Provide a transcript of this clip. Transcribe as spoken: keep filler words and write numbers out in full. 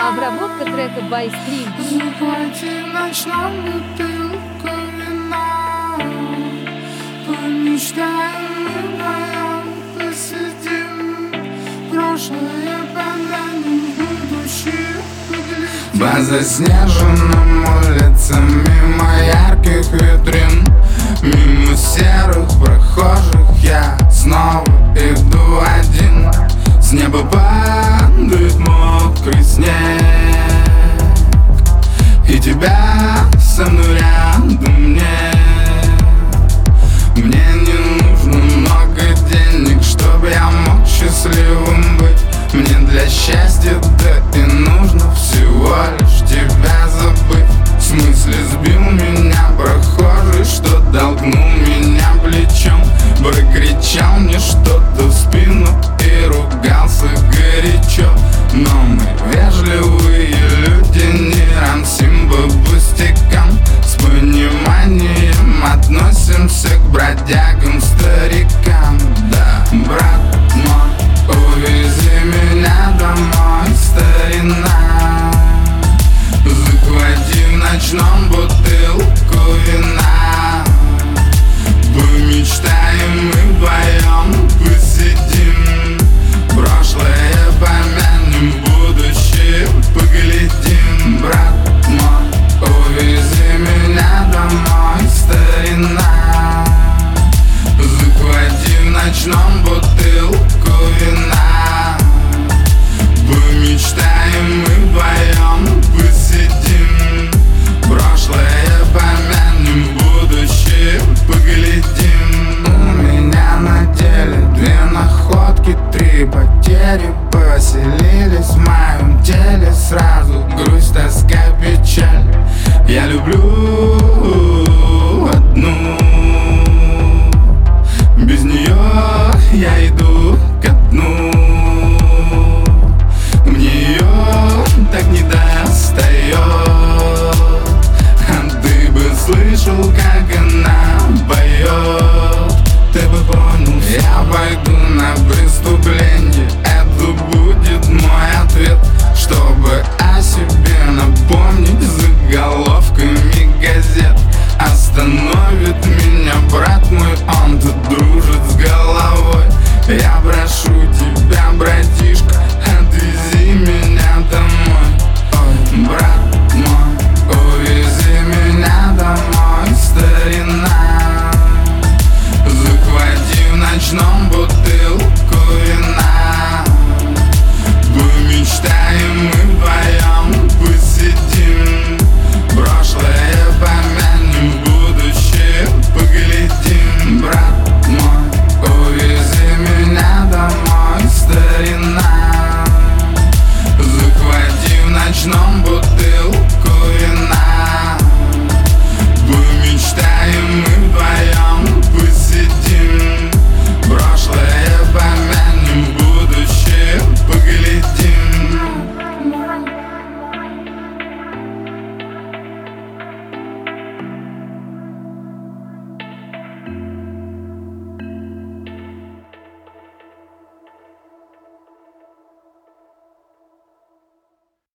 Обработка трека by Stream. Захвати в ночном бутылку вина, помечтаем мы вдвоем, посидим. Прошлое помянем, будущее поглядим. По заснеженным улицам, мимо ярких витрин, мимо серых прохожих я снова иду один. С неба падает мокрый снег, и тебя со мной рядом нет. Мне не нужно много денег, чтобы я мог счастливым быть. Мне для счастья да и нужно всего лишь тебя забыть. В смысле сбил меня прохожий, что толкнул меня плечом, прокричал мне что-то в спину и ругался горячо. Но мы вежливые люди, не рамсим по пустякам, с пониманием относимся к бродягам, старикам. Да, брат мой, увези меня домой, старина. Захвати в ночном бутылку вина, помечтаем мы вдвоем, посидим. Прошлое помянем, будущее поглядим. Брат мой, увези меня домой, старина. Захвати в ночном бутылку вина, помечтаем мы вдвоем, посидим. Прошлое помянем, будущее поглядим. У меня на деле две находки, три потери, поселились в моем теле сразу грусть, тоска, печаль. Я люблю одну, без нее я иду ко дну. Мне ее так не достает, а ты бы слышал, как она поет. Ты бы понял, я пойду на преступление, это будет мой ответ, чтобы о себе напомнить заголовками газет. Остановит меня брат мой, он тут дружит с головой. Я прошу тебя, братишка, отвези меня домой. Ой, брат мой, увези меня домой, старина. Захвати в ночном бутылку